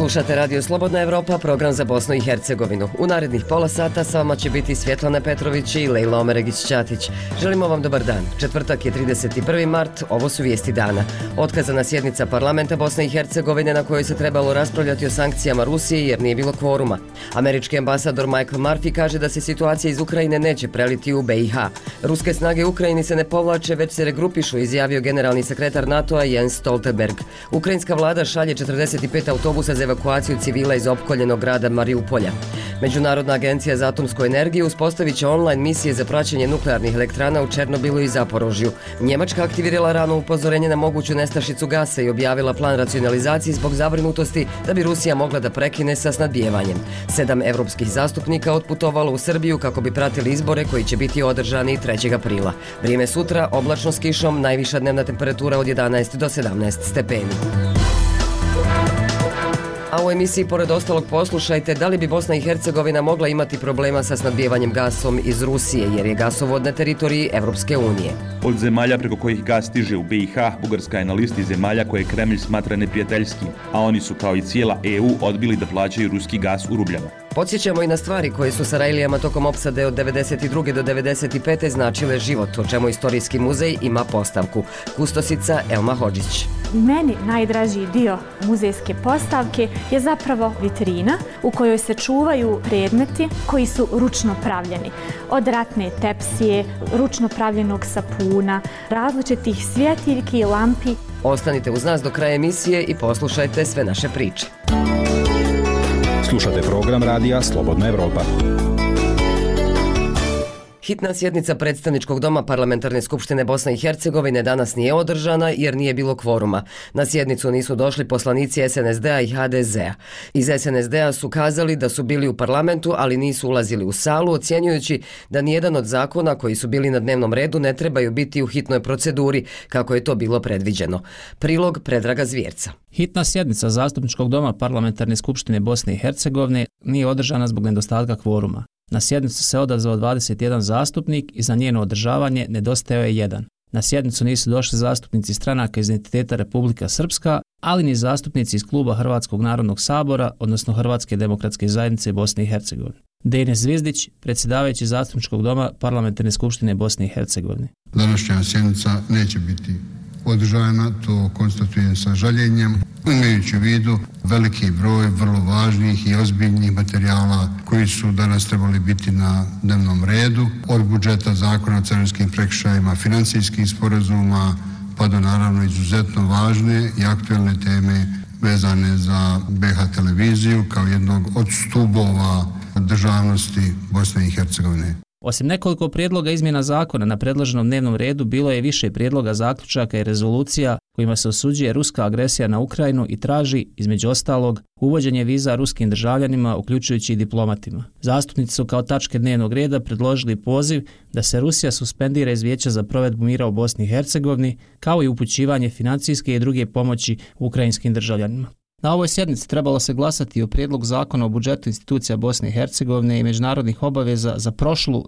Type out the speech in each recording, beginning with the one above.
Slušate Radio Slobodna Evropa, program za Bosnu i Hercegovinu. U narednih pola sata sa vama će biti Svjetlana Petrović i Lejla Omeregić-Ćatić. Želimo vam dobar dan. Četvrtak je 31. mart, ovo su vijesti dana. Otkazana sjednica parlamenta Bosne i Hercegovine na kojoj se trebalo raspravljati o sankcijama Rusije jer nije bilo kvoruma. Američki ambasador Michael Murphy kaže da se situacija iz Ukrajine neće preliti u BiH. Ruske snage u Ukrajini se ne povlače, već se regrupišu, izjavio generalni sekretar NATO-a Jens Stoltenberg. Ukrajinska vlada šalje 45 autobusa za evakuaciju civila iz opkoljenog grada Mariupolja. Međunarodna agencija za atomsku energiju uspostavit će online misije za praćenje nuklearnih elektrana u Černobilu i Zaporožju. Njemačka aktivirala rano upozorenje na moguću nestašicu gasa i objavila plan racionalizacije zbog zabrinutosti da bi Rusija mogla da prekine sa snabdijevanjem. 7 evropskih zastupnika otputovalo u Srbiju kako bi pratili izbore koji će biti održani 3. aprila. Vrijeme sutra oblačno s kišom, najviša dnevna temperatura od 11 do 17 stepeni. A u emisiji pored ostalog poslušajte da li bi Bosna i Hercegovina mogla imati problema sa snabdijevanjem gasom iz Rusije jer je gasovod na teritoriji Evropske unije. Od zemalja preko kojih gas stiže u BiH, Bugarska je na listi zemalja koje Kremlj smatra neprijateljskim, a oni su kao i cijela EU odbili da plaćaju ruski gas u rubljama. Podsjećamo i na stvari koje su Sarajlijama tokom opsade od 92. do 95. značile život, o čemu Istorijski muzej ima postavku. Kustosica Elma Hodžić. Meni najdražiji dio muzejske postavke je zapravo vitrina u kojoj se čuvaju predmeti koji su ručno pravljeni. Od ratne tepsije, ručno pravljenog sapuna, različitih svjetiljki i lampi. Ostanite uz nas do kraja emisije i poslušajte sve naše priče. Slušate program radija Slobodna Evropa. Hitna sjednica predstavničkog doma Parlamentarne skupštine Bosne i Hercegovine danas nije održana jer nije bilo kvoruma. Na sjednicu nisu došli poslanici SNSD-a i HDZ-a. Iz SNSD-a su kazali da su bili u parlamentu, ali nisu ulazili u salu, ocjenjujući da nijedan od zakona koji su bili na dnevnom redu ne trebaju biti u hitnoj proceduri, kako je to bilo predviđeno. Prilog Predraga Zvjerca. Hitna sjednica Zastupničkog doma Parlamentarne skupštine Bosne i Hercegovine nije održana zbog nedostatka kvoruma. Na sjednicu se odazvao 21 zastupnik i za njeno održavanje nedostajao je jedan. Na sjednicu nisu došli zastupnici stranaka iz entiteta Republika Srpska, ali ni zastupnici iz kluba Hrvatskog narodnog sabora, odnosno Hrvatske demokratske zajednice Bosne i Hercegovine. Denis Zvizdić, predsjedavajući Zastupničkog doma Parlamentarne skupštine Bosne i Hercegovine. Današnja sjednica neće biti održana, to konstatujem sa žaljenjem, imajući u vidu veliki broj vrlo važnih i ozbiljnih materijala koji su danas trebali biti na dnevnom redu, od budžeta, zakona o carinskim prekršajima, financijskih sporazuma, pa do naravno izuzetno važne i aktuelne teme vezane za BiH televiziju kao jednog od stubova državnosti Bosne i Hercegovine. Osim nekoliko prijedloga izmjena zakona na predloženom dnevnom redu, bilo je više prijedloga zaključaka i rezolucija kojima se osuđuje ruska agresija na Ukrajinu i traži, između ostalog, uvođenje viza ruskim državljanima, uključujući i diplomatima. Zastupnici su kao tačke dnevnog reda predložili poziv da se Rusija suspendira iz Vijeća za provedbu mira u Bosni i Hercegovini, kao i upućivanje financijske i druge pomoći ukrajinskim državljanima. Na ovoj sjednici trebalo se glasati o prijedlogu zakona o budžetu institucija Bosne i Hercegovine i međunarodnih obaveza za prošlu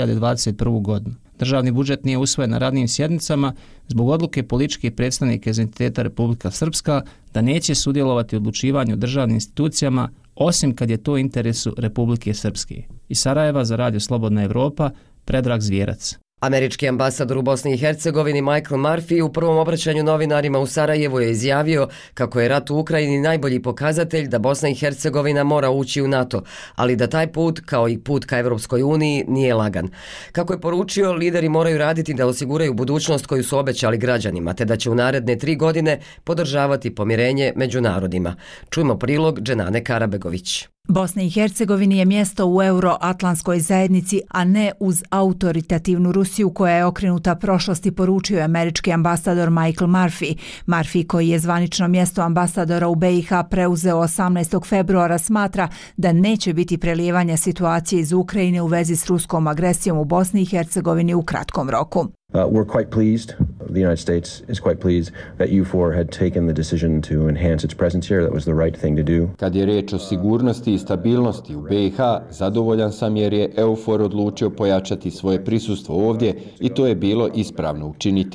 2021. godinu. Državni budžet nije usvojen na radnim sjednicama zbog odluke političkih predstavnika iz entiteta Republika Srpska da neće sudjelovati u odlučivanju državnim institucijama osim kad je to u interesu Republike Srpske. Iz Sarajeva za Radio Slobodna Evropa, Predrag Zvjerac. Američki ambasador u Bosni i Hercegovini Michael Murphy u prvom obraćanju novinarima u Sarajevu je izjavio kako je rat u Ukrajini najbolji pokazatelj da Bosna i Hercegovina mora ući u NATO, ali da taj put, kao i put ka Evropskoj uniji, nije lagan. Kako je poručio, lideri moraju raditi da osiguraju budućnost koju su obećali građanima, te da će u naredne 3 godine podržavati pomirenje među narodima. Čujmo prilog Dženane Karabegović. Bosna i Hercegovini je mjesto u euroatlantskoj zajednici, a ne uz autoritativnu Rusiju koja je okrenuta prošlosti, poručio je američki ambasador Michael Murphy. Murphy, koji je zvanično mjesto ambasadora u BiH preuzeo 18. februara, smatra da neće biti prelijevanja situacije iz Ukrajine u vezi s ruskom agresijom u Bosni i Hercegovini u kratkom roku. We're quite pleased, the United States is quite pleased that EUFOR had taken the decision to enhance its presence here. That was the right thing to do. Kad je riječ o sigurnosti i stabilnosti u BiH, zadovoljan sam jer je EUFOR odlučio pojačati svoje prisustvo ovdje i to je bilo ispravno učiniti.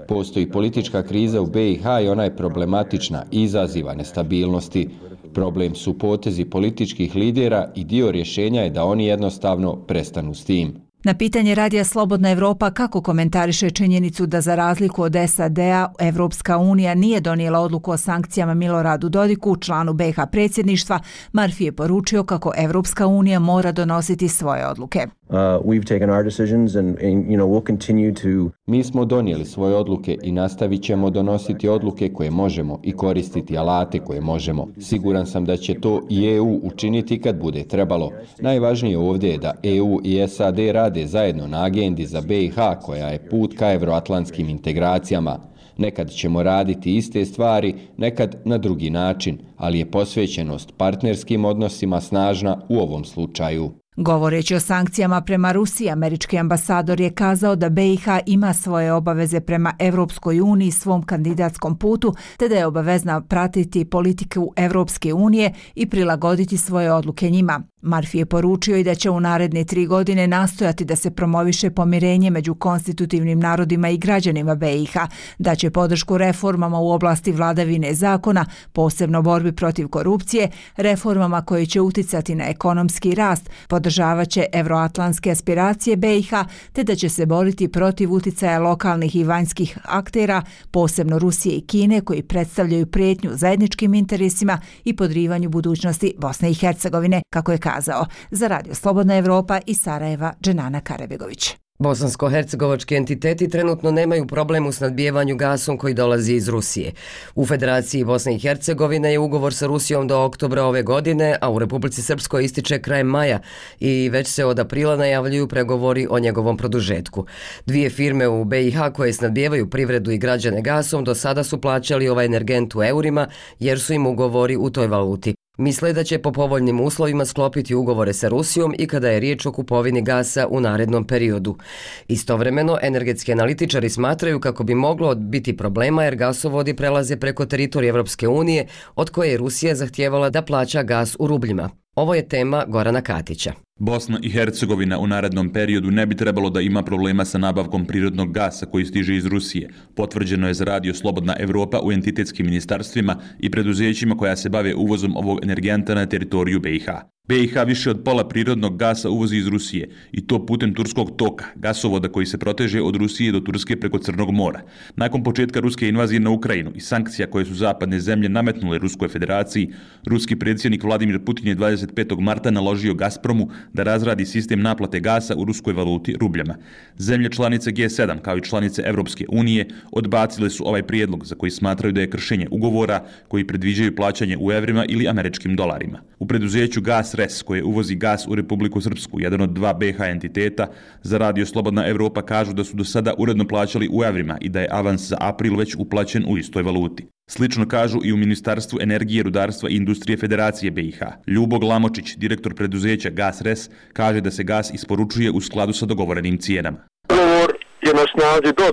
Postoji politička kriza u BiH i ona je problematična i izaziva nestabilnosti. Problem su potezi političkih lidera i dio rješenja je da oni jednostavno prestanu s tim. Na pitanje Radija Slobodna Evropa kako komentariše činjenicu da za razliku od SAD-a Evropska unija nije donijela odluku o sankcijama Miloradu Dodiku, članu BiH predsjedništva, Marfi je poručio kako Evropska unija mora donositi svoje odluke. We've taken our decisions and we'll continue to... Mi smo donijeli svoje odluke i nastavit ćemo donositi odluke koje možemo i koristiti alate koje možemo. Siguran sam da će to i EU učiniti kad bude trebalo. Najvažnije ovdje je da EU i SAD rade zajedno na agendi za BiH koja je put ka evroatlantskim integracijama. Nekad ćemo raditi iste stvari, nekad na drugi način, ali je posvećenost partnerskim odnosima snažna u ovom slučaju. Govoreći o sankcijama prema Rusiji, američki ambasador je kazao da BiH ima svoje obaveze prema Evropskoj uniji svom kandidatskom putu, te da je obavezna pratiti politiku Evropske unije i prilagoditi svoje odluke njima. Marfi je poručio i da će u naredne 3 godine nastojati da se promoviše pomirenje među konstitutivnim narodima i građanima BiH, da će podršku reformama u oblasti vladavine zakona, posebno borbi protiv korupcije, reformama koje će uticati na ekonomski rast, podržavat će evroatlantske aspiracije BiH, te da će se boriti protiv uticaja lokalnih i vanjskih aktera, posebno Rusije i Kine, koji predstavljaju prijetnju zajedničkim interesima i podrivanju budućnosti Bosne i Hercegovine, kako je kazao. Za Radio Slobodna Evropa iz Sarajeva, Dženana Karebegović. Bosansko-hercegovački entiteti trenutno nemaju problem u snabdijevanju gasom koji dolazi iz Rusije. U Federaciji Bosne i Hercegovine je ugovor sa Rusijom do oktobra ove godine, a u Republici Srpskoj ističe krajem maja i već se od aprila najavljuju pregovori o njegovom produžetku. 2 firme u BiH koje snabdijevaju privredu i građane gasom do sada su plaćali ovaj energent u eurima jer su im ugovori u toj valuti. Misle da će po povoljnim uslovima sklopiti ugovore sa Rusijom i kada je riječ o kupovini gasa u narednom periodu. Istovremeno, energetski analitičari smatraju kako bi moglo biti problema jer gasovodi prelaze preko teritorija Evropske unije, od koje je Rusija zahtijevala da plaća gas u rubljima. Ovo je tema Gorana Katića. Bosna i Hercegovina u narednom periodu ne bi trebalo da ima problema sa nabavkom prirodnog gasa koji stiže iz Rusije. Potvrđeno je za Radio Slobodna Evropa u entitetskim ministarstvima i preduzećima koja se bave uvozom ovog energenta na teritoriju BiH. BiH više od pola prirodnog gasa uvozi iz Rusije i to putem turskog toka, gasovoda koji se proteže od Rusije do Turske preko Crnog mora. Nakon početka ruske invazije na Ukrajinu i sankcija koje su zapadne zemlje nametnule Ruskoj federaciji, ruski predsjednik Vladimir Putin je 25. marta naložio Gazpromu da razradi sistem naplate gasa u ruskoj valuti rubljama. Zemlje članice G7 kao i članice Evropske unije odbacile su ovaj prijedlog za koji smatraju da je kršenje ugovora koji predviđaju plaćanje u evrima ili američkim dolarima. U preduzeću GasRes koje uvozi gas u Republiku Srpsku, jedan od 2 BiH entiteta, za Radio Slobodna Evropa kažu da su do sada uredno plaćali u evrima i da je avans za april već uplaćen u istoj valuti. Slično kažu i u Ministarstvu energije, rudarstva i industrije Federacije BiH. Ljubo Glamočić, direktor preduzeća GasRes, kaže da se gas isporučuje u skladu sa dogovorenim cijenama. Ugovor je na snazi do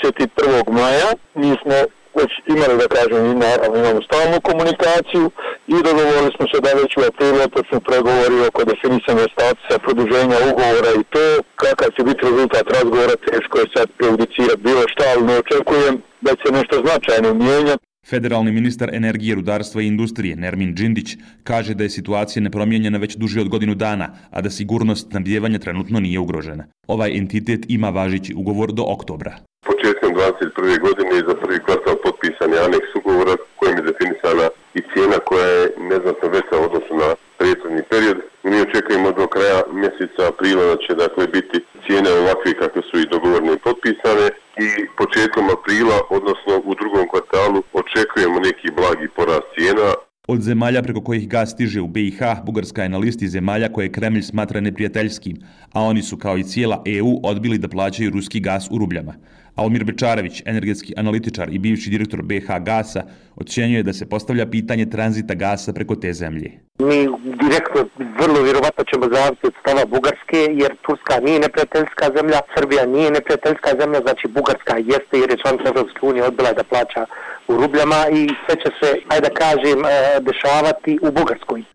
31. maja. Mi smo već imali, da kažem, imamo stalnu komunikaciju i dogovorili smo se da već u aprilu počnu pregovori oko definisanja statusa, produženja ugovora i to. Kakav će biti rezultat razgovora, teško je sad prejudicirati bilo šta, ali ne očekujem da će nešto značajno mijenjati. Federalni ministar energije, rudarstva i industrije Nermin Džindić kaže da je situacija nepromijenjena već duže od godinu dana, a da sigurnost snabdijevanja trenutno nije ugrožena. Ovaj entitet ima važeći ugovor do oktobra. Početkom 2021. godine za prvi kvartal potpisan je aneks ugovora kojim je definisana i cijena koja je neznatno veća u odnosu na prethodni period. Mi očekujemo do kraja mjeseca aprila da će biti cijene ovakve kakve su i dogovorene i potpisane i početkom aprila, odnosno u drugom kvartalu, očekujemo neki blagi porast cijena. Od zemalja preko kojih gas stiže u BiH, Bugarska je na listi zemalja koje Kremlj smatra neprijateljskim, a oni su kao i cijela EU odbili da plaćaju ruski gas u rubljama. Almir Bečarević, energetski analitičar i bivši direktor BiH Gasa, ocjenjuje da se postavlja pitanje tranzita gasa preko te zemlje. Mi direktno vrlo vjerovatno ćemo zavisiti od stava Bugarske, jer Turska nije neprijateljska zemlja, Srbija nije neprijateljska zemlja, znači Bugarska jeste jer je članica Evropske unije odbila da plaća u rubljama i sve će se, ajde da kažem, dešavati u Bugarskoj.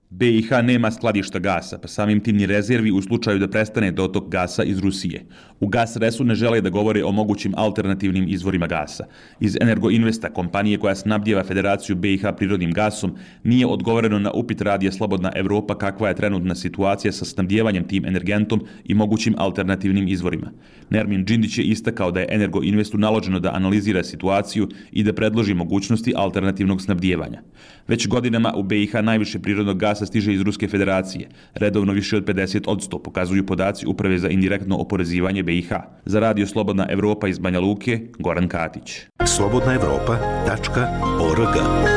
BiH nema skladišta gasa, pa samim tim ni rezervi u slučaju da prestane dotok gasa iz Rusije. U GasResu ne žele da govore o mogućim alternativnim izvorima gasa. Iz Energoinvesta, kompanije koja snabdjeva Federaciju BiH prirodnim gasom, nije odgovoreno na upit radija Slobodna Evropa kakva je trenutna situacija sa snabdjevanjem tim energentom i mogućim alternativnim izvorima. Nermin Džindić je istakao da je Energoinvestu naloženo da analizira situaciju i da predloži mogućnosti alternativnog snabdjevanja. Već godinama u BiH najviše prirodnog gasa stiže iz Ruske federacije, redovno više od 50%, pokazuju podaci Uprave za indirektno oporezivanje BiH. Za radio Slobodna Evropa iz Banja Luke, Goran Katić. slobodnaevropa.org.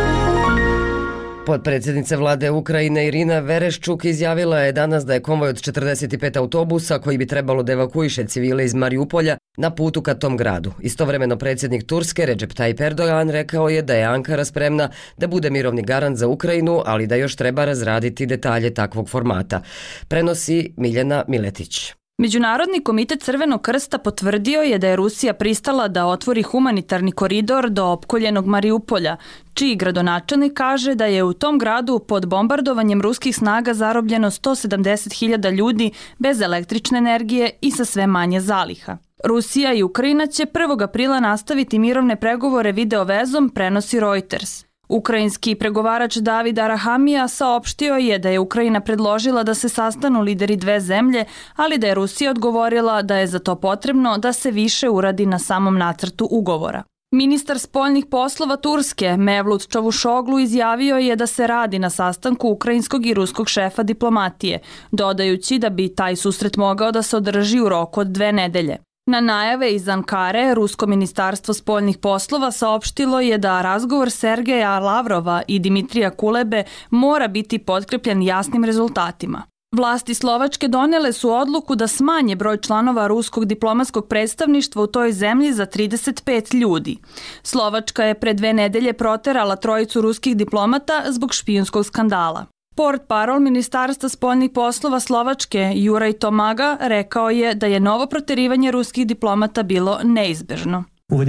Potpredsjednica vlade Ukrajine Irina Vereščuk izjavila je danas da je konvoj od 45 autobusa koji bi trebalo da evakuiše civile iz Mariupolja na putu ka tom gradu. Istovremeno predsjednik Turske Recep Tayyip Erdogan rekao je da je Ankara spremna da bude mirovni garant za Ukrajinu, ali da još treba razraditi detalje takvog formata. Prenosi Miljana Miletić. Međunarodni komitet Crvenog krsta potvrdio je da je Rusija pristala da otvori humanitarni koridor do opkoljenog Mariupolja, čiji gradonačelnik kaže da je u tom gradu pod bombardovanjem ruskih snaga zarobljeno 170.000 ljudi bez električne energije i sa sve manje zaliha. Rusija i Ukrajina će 1. aprila nastaviti mirovne pregovore video vezom, prenosi Reuters. Ukrajinski pregovarač David Arahamija saopštio je da je Ukrajina predložila da se sastanu lideri dve zemlje, ali da je Rusija odgovorila da je za to potrebno da se više uradi na samom nacrtu ugovora. Ministar spoljnih poslova Turske Mevlut Čavuşoglu izjavio je da se radi na sastanku ukrajinskog i ruskog šefa diplomatije, dodajući da bi taj susret mogao da se održi u roku od 2 nedelje. Na najave iz Ankare, Rusko ministarstvo spoljnih poslova saopštilo je da razgovor Sergeja Lavrova i Dimitrija Kulebe mora biti potkrepljen jasnim rezultatima. Vlasti Slovačke donele su odluku da smanje broj članova ruskog diplomatskog predstavništva u toj zemlji za 35 ljudi. Slovačka je pre 2 nedelje proterala 3 ruskih diplomata zbog špijunskog skandala. Portparol Ministarstva spoljnih poslova Slovačke Juraj Tomaga rekao je da je novo proterivanje ruskih diplomata bilo neizbežno.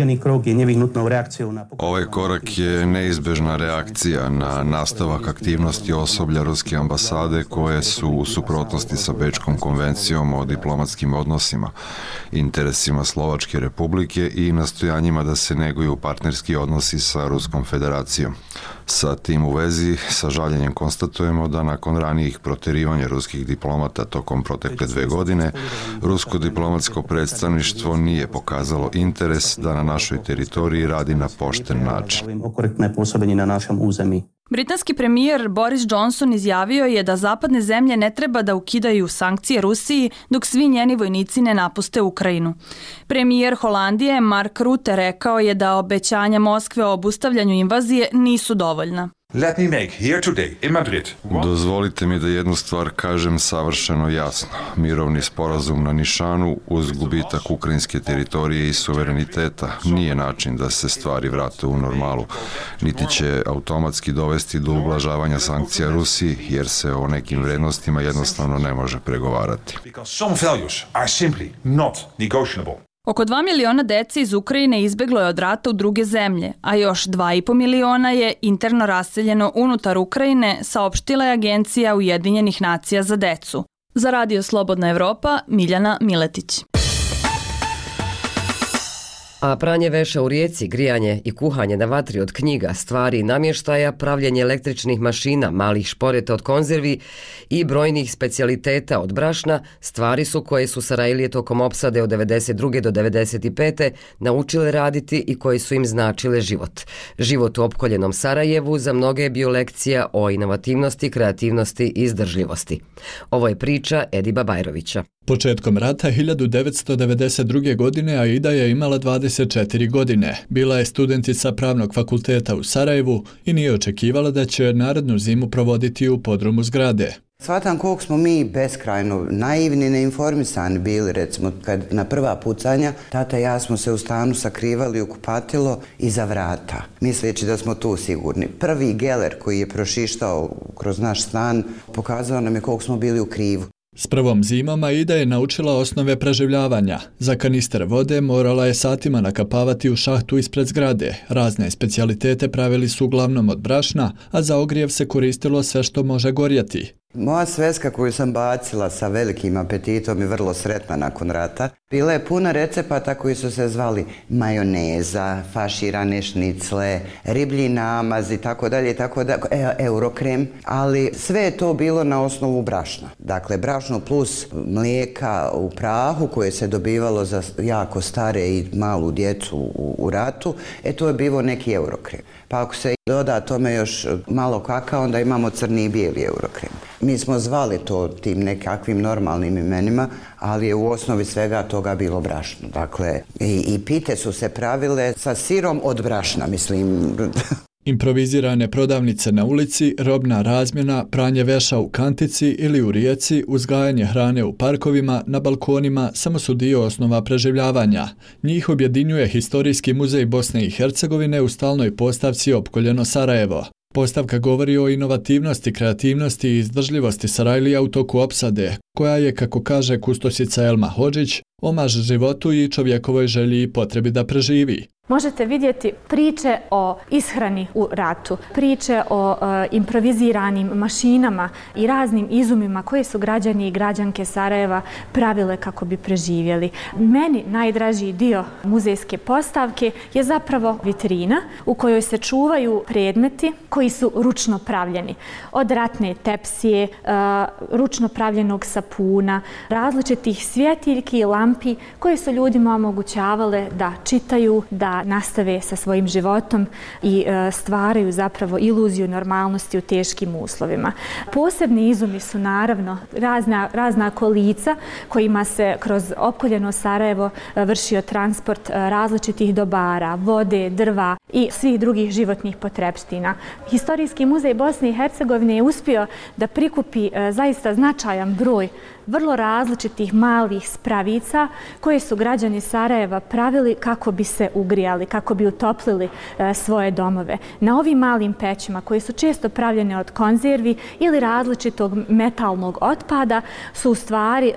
Ovaj korak je neizbežna reakcija na nastavak aktivnosti osoblja Ruske ambasade koje su u suprotnosti sa Bečkom konvencijom o diplomatskim odnosima, interesima Slovačke republike i nastojanjima da se neguju partnerski odnosi sa Ruskom federacijom. Sa tim u vezi, sa žaljenjem konstatujemo da nakon ranijih proterivanja ruskih diplomata tokom protekle 2 godine, rusko diplomatsko predstavništvo nije pokazalo interes da na našoj teritoriji radi na pošten način. Britanski premijer Boris Johnson izjavio je da zapadne zemlje ne treba da ukidaju sankcije Rusiji dok svi njeni vojnici ne napuste Ukrajinu. Premijer Holandije Mark Rutte rekao je da obećanja Moskve o obustavljanju invazije nisu dovoljna. Let me make here today in Madrid. Dozvolite mi da jednu stvar kažem savršeno jasno. Mirovni sporazum na nišanu uz gubitak ukrajinske teritorije i suvereniteta nije način da se stvari vrate u normalu, niti će automatski dovesti do ublažavanja sankcija Rusiji, jer se o nekim vrednostima jednostavno ne može pregovarati. Oko 2 miliona dece iz Ukrajine izbeglo je od rata u druge zemlje, a još 2,5 miliona je interno raseljeno unutar Ukrajine, saopštila je Agencija Ujedinjenih nacija za decu. Za radio Slobodna Evropa, Miljana Miletić. A pranje veša u rijeci, grijanje i kuhanje na vatri od knjiga, stvari i namještaja, pravljenje električnih mašina, malih šporeta od konzervi i brojnih specijaliteta od brašna, stvari su koje su Sarajlije tokom opsade od 92. do 95. naučile raditi i koje su im značile život. Život u opkoljenom Sarajevu za mnoge je bio lekcija o inovativnosti, kreativnosti i izdržljivosti. Ovo je priča Ediba Bajrovića. Početkom rata 1992. godine Aida je imala 24 godine. Bila je studentica Pravnog fakulteta u Sarajevu i nije očekivala da će narednu zimu provoditi u podrumu zgrade. Shvatam koliko smo mi beskrajno naivni, neinformisani bili, recimo kad na prva pucanja tata i ja smo se u stanu sakrivali u kupatilo iza vrata, misleći da smo tu sigurni. Prvi geler koji je prošištao kroz naš stan pokazao nam je koliko smo bili u krivu. S prvom zimom Aida je naučila osnove preživljavanja. Za kanister vode morala je satima nakapavati u šahtu ispred zgrade. Razne specijalitete pravili su uglavnom od brašna, a za ogrijev se koristilo sve što može gorjeti. Moja sveska koju sam bacila sa velikim apetitom i vrlo sretna nakon rata, bila je puna recepata koji su se zvali majoneza, faširane šnicle, riblji namaz i tako dalje, eurokrem, ali sve je to bilo na osnovu brašna. Dakle, brašno plus mlijeka u prahu koje se dobivalo za jako stare i malu djecu u ratu, to je bilo neki eurokrem. Pa ako se doda tome još malo kakao, onda imamo crni i bijeli eurokrem. Mi smo zvali to tim nekakvim normalnim imenima, ali je u osnovi svega toga bilo brašno. Dakle, i pite su se pravile sa sirom od brašna, mislim. Improvizirane prodavnice na ulici, robna razmjena, pranje veša u kantici ili u rijeci, uzgajanje hrane u parkovima, na balkonima samo su dio osnova preživljavanja. Njih objedinjuje Historijski muzej Bosne i Hercegovine u stalnoj postavci Opkoljeno Sarajevo. Postavka govori o inovativnosti, kreativnosti i izdržljivosti Sarajlija u toku opsade, koja je, kako kaže kustosica Elma Hodžić, omaž životu i čovjekovoj želji i potrebi da preživi. Možete vidjeti priče o ishrani u ratu, priče o improviziranim mašinama i raznim izumima koje su građani i građanke Sarajeva pravile kako bi preživjeli. Meni najdražiji dio muzejske postavke je zapravo vitrina u kojoj se čuvaju predmeti koji su ručno pravljeni. Od ratne tepsije, ručno pravljenog sapuna, različitih svjetiljki i lampi koje su ljudima omogućavale da čitaju, da nastave sa svojim životom i stvaraju zapravo iluziju normalnosti u teškim uslovima. Posebni izumi su naravno razna kolica kojima se kroz opkoljeno Sarajevo vršio transport različitih dobara, vode, drva i svih drugih životnih potrepština. Historijski muzej Bosne i Hercegovine je uspio da prikupi zaista značajan broj vrlo različitih malih spravica koje su građani Sarajeva pravili kako bi se ugrijali, kako bi utoplili svoje domove. Na ovim malim pećima koje su često pravljene od konzervi ili različitog metalnog otpada su u stvari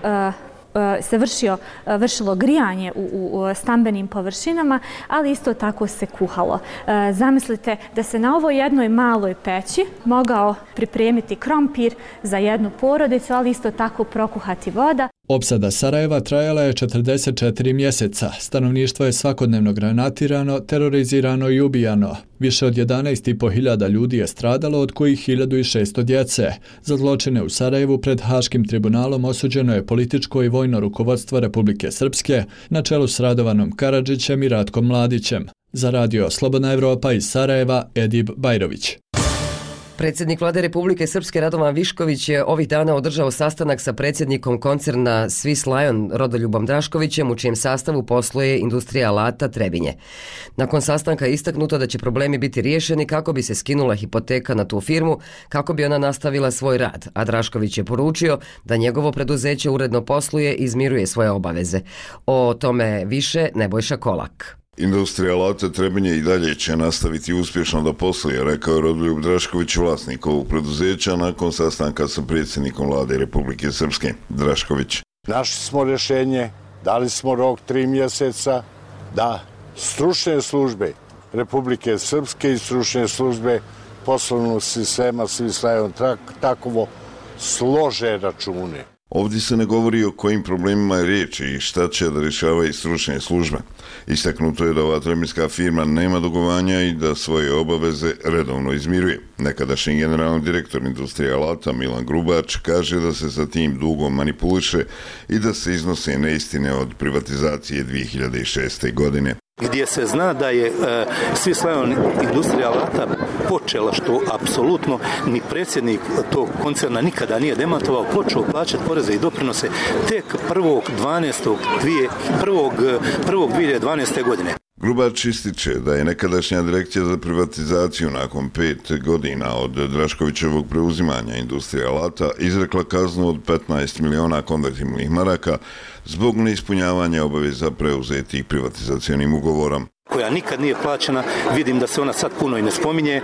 se vršilo grijanje u stambenim površinama, ali isto tako se kuhalo. Zamislite da se na ovoj jednoj maloj peći mogao pripremiti krompir za jednu porodicu, ali isto tako prokuhati voda. Opsada Sarajeva trajala je 44 mjeseca. Stanovništvo je svakodnevno granatirano, terorizirano i ubijano. Više od 11.500 ljudi je stradalo, od kojih 1.600 djece. Za zločine u Sarajevu pred Haškim tribunalom osuđeno je političko i vojno rukovodstvo Republike Srpske na čelu s Radovanom Karadžićem i Ratkom Mladićem. Za radio Slobodna Evropa iz Sarajeva, Edib Bajrović. Predsjednik Vlade Republike Srpske Radovan Višković je ovih dana održao sastanak sa predsjednikom koncerna Swiss Lion Rodoljubom Draškovićem, u čijem sastavu posluje industrija alata Trebinje. Nakon sastanka je istaknuto da će problemi biti riješeni kako bi se skinula hipoteka na tu firmu, kako bi ona nastavila svoj rad, a Drašković je poručio da njegovo preduzeće uredno posluje i izmiruje svoje obaveze. O tome više Nebojša Kolak. Industrija alata Trebinje i dalje će nastaviti uspješno da posluje, rekao je Rodoljub Drašković, vlasnik ovog preduzeća, nakon sastanka sa predsjednikom Vlade Republike Srpske. Drašković. Našli smo rješenje, dali smo rok 3 mjeseca da stručne službe Republike Srpske i stručne službe poslovnog sistema Swiss Lion takovo slože račune. Ovdje se ne govori o kojim problemima je riječ i šta će da rješavaju stručne službe. Istaknuto je da ova trebinska firma nema dugovanja i da svoje obaveze redovno izmiruje. Nekadašnji generalni direktor industrije alata Milan Grubač kaže da se sa tim dugom manipuliše i da se iznose neistine od privatizacije 2006. godine. Gdje se zna da je Swiss Lion industrija alata počela, što apsolutno ni predsjednik tog koncerna nikada nije demantovao, počeo plaćati poreze i doprinose tek 1.12.2012. godine. Grubač ističe da je nekadašnja direkcija za privatizaciju nakon 5 godina od Draškovićevog preuzimanja industrije alata izrekla kaznu od 15 miliona konvertibilnih maraka zbog neispunjavanja obaveza preuzetih privatizacionim ugovorom. koja nikad nije plaćena, vidim da se ona sad puno i ne spominje.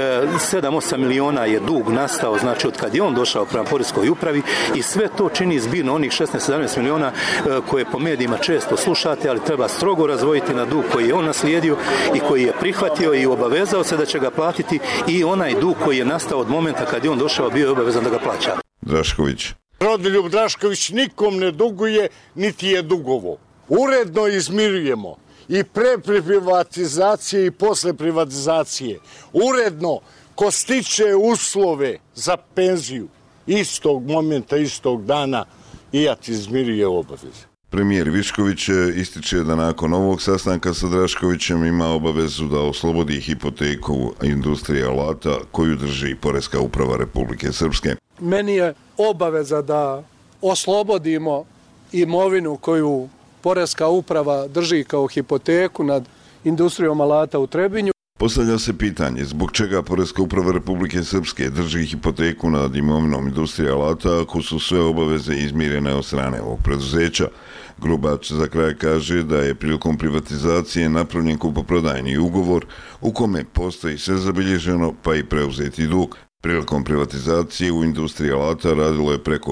7-8 miliona je dug nastao, znači od kad je on došao prema poreskoj upravi i sve to čini zbirno onih 16-17 miliona koje po medijima često slušate, ali treba strogo razdvojiti na dug koji je on naslijedio i koji je prihvatio i obavezao se da će ga platiti i onaj dug koji je nastao od momenta kad je on došao bio je obavezan da ga plaća. Drašković. Rodoljub Drašković nikom ne duguje, niti je dugovo. Uredno izmirujemo i pre privatizacije i posle privatizacije. Uredno, ko stiče uslove za penziju, istog momenta, istog dana, i ja ti izmiruje obaveze. Premijer Višković ističe da nakon ovog sastanka sa Draškovićem ima obavezu da oslobodi hipoteku industrije alata koju drži Poreska uprava Republike Srpske. Meni je obaveza da oslobodimo imovinu koju Poreska uprava drži kao hipoteku nad industrijom alata u Trebinju. Postavlja se pitanje zbog čega Poreska uprava Republike Srpske drži hipoteku nad imovinom industrije alata ako su sve obaveze izmirene od strane ovog preduzeća. Grubač za kraj kaže da je prilikom privatizacije napravljen kupoprodajni ugovor u kome postoji sve zabilježeno pa i preuzeti dug. Prilikom privatizacije u industriji alata radilo je preko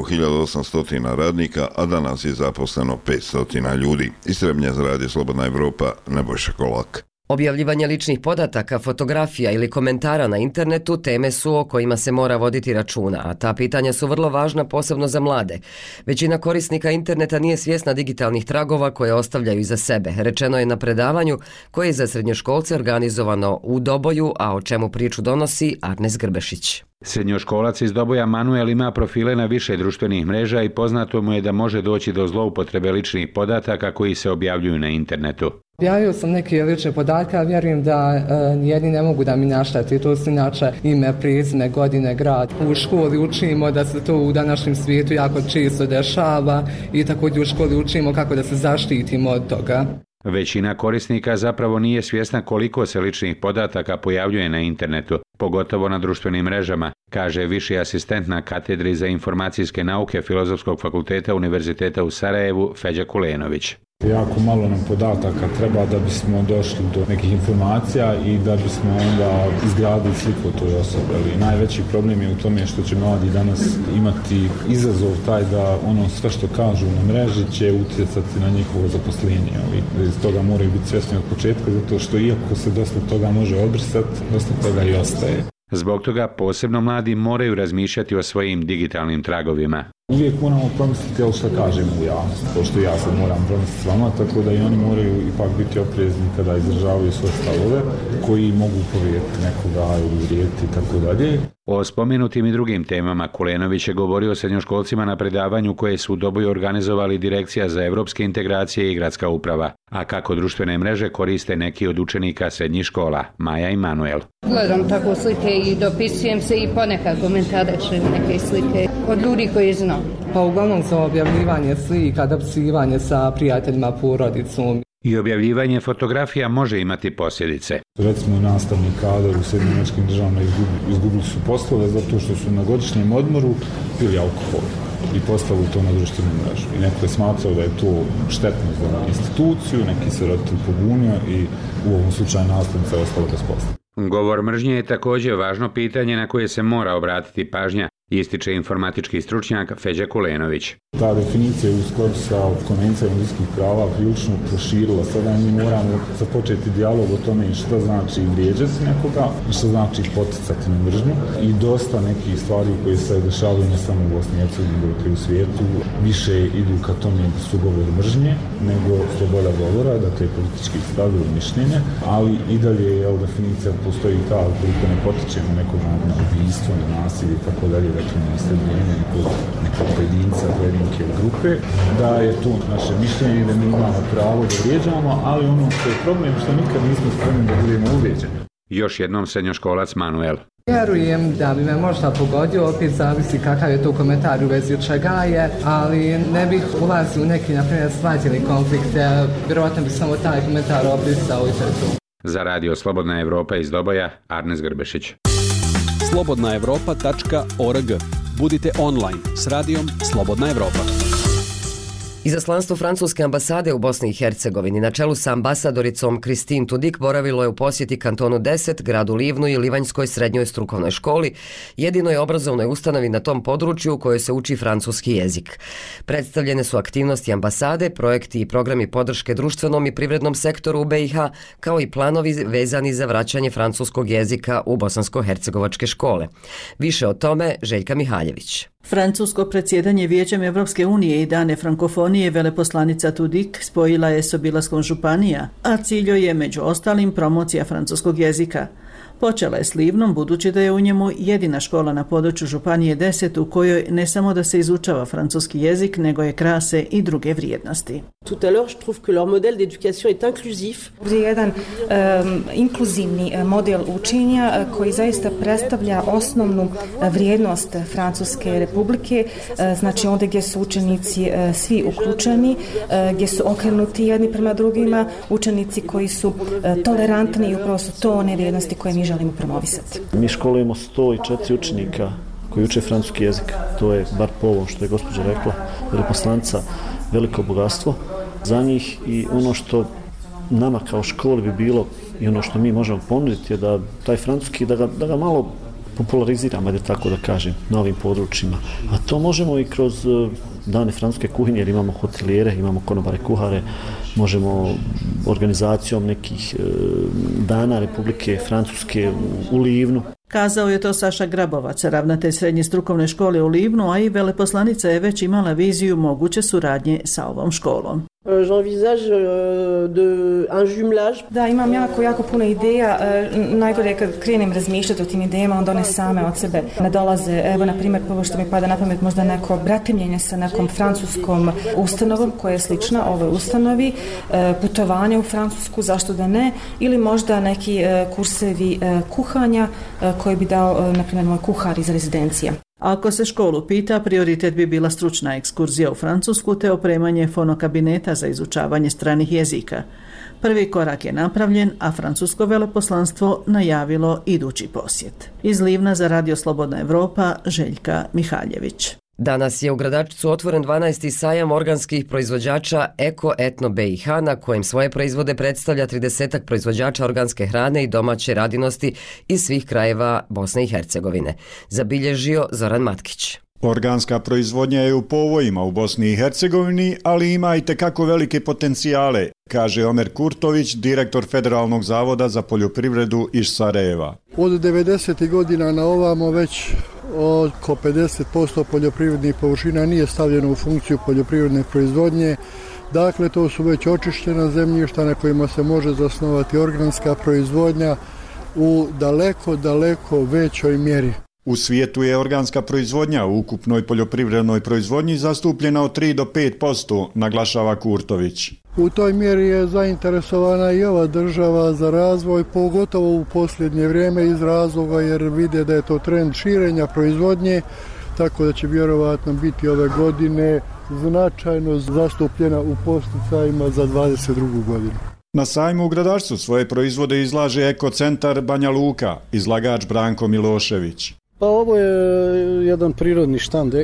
1800 radnika, a danas je zaposleno 500 ljudi. Iz Trebnja za Radio Slobodna Evropa, Nebojša Kolak. Objavljivanje ličnih podataka, fotografija ili komentara na internetu teme su o kojima se mora voditi računa, a ta pitanja su vrlo važna posebno za mlade. Većina korisnika interneta nije svjesna digitalnih tragova koje ostavljaju iza sebe. Rečeno je na predavanju koje je za srednjoškolce organizovano u Doboju, a o čemu priču donosi Arnes Grbešić. Srednjoškolac iz Doboja Manuel ima profile na više društvenih mreža i poznato mu je da može doći do zloupotrebe ličnih podataka koji se objavljuju na internetu. Objavio sam neke lične podatke, ali vjerujem da jedni ne mogu da mi našteti. To su inače ime, prezime, godine, grad. U školi učimo da se to u današnjem svijetu jako često dešava i također u školi učimo kako da se zaštitimo od toga. Većina korisnika zapravo nije svjesna koliko se ličnih podataka pojavljuje na internetu, pogotovo na društvenim mrežama, kaže viši asistent na katedri za informacijske nauke Filozofskog fakulteta Univerziteta u Sarajevu, Feđa Kulenović. Jako malo nam podataka treba da bismo došli do nekih informacija i da bismo onda izgradili sliku o toj osobi. Ali najveći problem je u tome što će mladi danas imati izazov taj da ono sve što kažu na mreži će utjecati na njihovo zaposlenje. Ali iz toga moraju biti svjesni od početka, zato što iako se dosta toga može obrisati, dosta toga i ostaje. Zbog toga posebno mladi moraju razmišljati o svojim digitalnim tragovima. Uvijek moramo promisliti što kažemo u javnosti, pošto ja sad moram promisliti s vama, tako da i oni moraju ipak biti oprezni kada izražavaju svoje stavove koji mogu povrijediti nekoga ili uvrijediti i tako dalje. O spomenutim i drugim temama Kulenović je govorio o srednjoškolcima na predavanju koje su u Doboju organizovali Direkcija za evropske integracije i gradska uprava, a kako društvene mreže koriste neki od učenika srednjih škola, Maja i Manuel. Gledam tako slike i dopisujem se i ponekad komentarišem neke slike od ljudi koji znam. Pa uglavnom za objavljivanje slika, dopisivanje sa prijateljima, porodicom. I objavljivanje fotografija može imati posljedice. Recimo nastavni kadar u Sjedinjenim Američkim Državama izgubili su poslove zato što su na godišnjem odmoru pili alkohol i postavili to na društvenu mrežu. I neko je smatrao da je to štetno za instituciju, neki se roditelj pobunio i u ovom slučaju nastavnica je ostala bez posla. Govor mržnje je također važno pitanje na koje se mora obratiti pažnja, ističe informatički stručnjak Feđa Kulenović. Ta definicija je u skladu sa Konvencijom ljudskih prava prilično proširila. Sada mi moramo započeti dijalog o tome što znači vrijeđati nekoga, što znači poticati na mržnju i dosta nekih stvari koje se dešavaju ne samo u Bosni i Hercegovini, nego i u svijetu, više idu ka tome da su govor mržnje nego sloboda govora, dakle politički stav ili mišljenje, ali i dalje je definicija postoji ta, koliko ne potičemo nekoga na ubijstvo, na nasilje i tako dalje, dakle na istrebljenje nekog pojedinca, pojedinke grupe, da je to naše mišljenje, da mi imamo pravo da vrijeđamo, ali ono što je problem što nikad nismo spremni da budemo uvrijeđeni. Još jednom srednjoškolac Manuel. Vjerujem da bi me možda pogodio, opet zavisi kakav je to komentar u vezi čega je, ali ne bih ulazio u neki, na primjer, shvatili konflikte, vjerojatno bi samo taj komentar obrisao i to je to. Za Radio Slobodna Evropa iz Doboja, Arnes Grbešić. slobodnaevropa.org. Budite online s radijom Slobodna Evropa. Izaslanstvo francuske ambasade u Bosni i Hercegovini na čelu sa ambasadoricom Christine Tudik boravilo je u posjeti kantonu 10, gradu Livnu i Livanjskoj srednjoj strukovnoj školi, jedinoj obrazovnoj ustanovi na tom području u kojoj se uči francuski jezik. Predstavljene su aktivnosti ambasade, projekti i programi podrške društvenom i privrednom sektoru u BiH, kao i planovi vezani za vraćanje francuskog jezika u bosansko-hercegovačke škole. Više o tome Željka Mihaljević. Francusko predsjedanje Vijećem Evropske unije i dane frankofonije veleposlanica Tudik spojila je s obilaskom županija, a cilj je među ostalim promocija francuskog jezika. Počela je s Livnom, budući da je u njemu jedina škola na području županije 10 u kojoj ne samo da se izučava francuski jezik, nego je krase i druge vrijednosti. Tout à l'heure, je trouve que leur modèle d'éducation est inclusif. Ovdje je jedan inkluzivni model učenja koji zaista predstavlja osnovnu vrijednost Francuske republike, znači ondje gdje su učenici svi uključeni, gdje su okrenuti jedni prema drugima, učenici koji su tolerantni i upravo su to one vrijednosti koje mi želimo promovisati. Mi školujemo 104 učenika koji uče francuski jezik. To je, bar po ovom što je gospođa rekla, veleposlanica, veliko bogatstvo za njih i ono što nama kao školi bi bilo i ono što mi možemo ponuditi je da taj francuski, da ga malo populariziramo, da tako da kažem, na ovim područjima. A to možemo i kroz dane francuske kuhinje, jer imamo hotelijere, imamo konobare, kuhare, možemo organizacijom nekih dana Republike Francuske u Livnu. Kazao je to Saša Grabovac, ravnatelj srednje strukovne škole u Livnu, a i veleposlanica je već imala viziju moguće suradnje sa ovom školom. J'envisage un jumelage. Da, imam jako puno ideja. Najgore je kad krenem razmišljati o tim idejama, onda one same od sebe ne dolaze. Evo, na primjer, prvo što mi pada na pamet, možda neko bratimljenje sa nekom francuskom ustanovom koja je slična ovoj ustanovi, putovanje u Francusku, zašto da ne, ili možda neki kursevi kuhanja koji bi dao, na primjer, moj kuhar iz rezidencija. Ako se školu pita, prioritet bi bila stručna ekskurzija u Francusku te opremanje fonokabineta za izučavanje stranih jezika. Prvi korak je napravljen, a francusko veleposlanstvo najavilo idući posjet. Iz Livna za Radio Slobodna Evropa, Željka Mihaljević. Danas je u Gradačcu otvoren 12. sajam organskih proizvođača Eko Etno BiH, na kojem svoje proizvode predstavlja 30 proizvođača organske hrane i domaće radinosti iz svih krajeva Bosne i Hercegovine. Zabilježio Zoran Matkić. Organska proizvodnja je u povojima u Bosni i Hercegovini, ali ima i tekako velike potencijale, kaže Omer Kurtović, direktor Federalnog zavoda za poljoprivredu iz Sarajeva. Od 90. godina na ovamo već oko 50% poljoprivrednih površina nije stavljeno u funkciju poljoprivredne proizvodnje. Dakle, to su već očišćena zemljišta na kojima se može zasnovati organska proizvodnja u daleko većoj mjeri. U svijetu je organska proizvodnja u ukupnoj poljoprivrednoj proizvodnji zastupljena od 3 do 5%, naglašava Kurtović. U toj mjeri je zainteresovana i ova država za razvoj, pogotovo u posljednje vrijeme iz razloga jer vide da je to trend širenja proizvodnje, tako da će vjerovatno biti ove godine značajno zastupljena u posticajima za 2022. godinu. Na sajmu u Gradačcu svoje proizvode izlaže Ekocentar Banja Luka, izlagač Branko Milošević. Pa ovo je jedan prirodni štand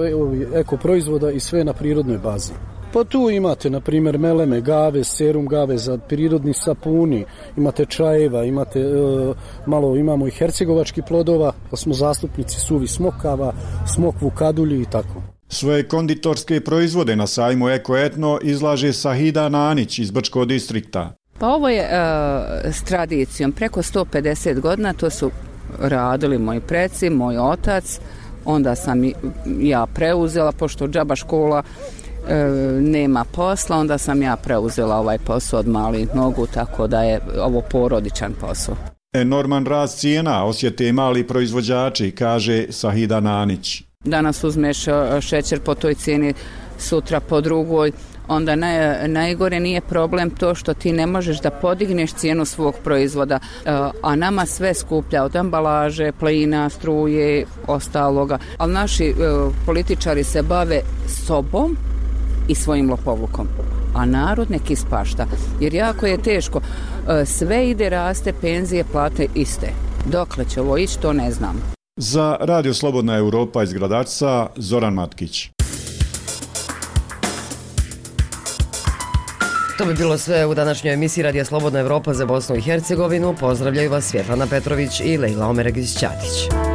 eko proizvoda i sve na prirodnoj bazi. Pa tu imate, na primjer, meleme, gave, serum gave za prirodni sapuni, imate čajeva, imamo i hercegovački plodova, pa smo zastupnici suvi smokava, smokvu kadulji i tako. Svoje konditorske proizvode na sajmu Eko Etno izlaže Sahida Nanić iz Brčkog distrikta. Pa ovo je s tradicijom preko 150 godina, to su radili moji preci, moj otac, onda sam ja preuzela, pošto džaba škola nema posla, onda sam ja preuzela ovaj posao od malih nogu, tako da je ovo porodičan posao. Enorman rast cijena osjete mali proizvođači, kaže Sahida Nanić. Danas uzmeš šećer po toj cijeni, sutra po drugoj, onda najgore nije problem to što ti ne možeš da podigneš cijenu svog proizvoda, a nama sve skuplja od ambalaže, plina, struje, ostaloga. Ali naši političari se bave sobom i svojim lopovlukom, a narod nek ispašta. Jer jako je teško, sve ide, raste, penzije, plate iste. Dokle će ovo ići, to ne znam. Za Radio Slobodna Europa iz Gradačca, Zoran Matkić. To bi bilo sve u današnjoj emisiji Radija Slobodna Evropa za Bosnu i Hercegovinu. Pozdravljaju vas Svjetlana Petrović i Lejla Omeragić-Ćatić.